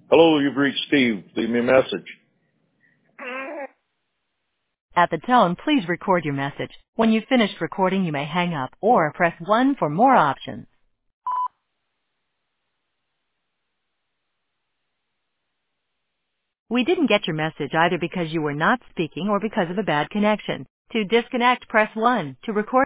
Hello, you've reached Steve. Leave me a message. At the tone, please record your message. When you've finished recording, you may hang up or press 1 for more options. We didn't get your message either because you were not speaking or because of a bad connection. To disconnect, press 1. To record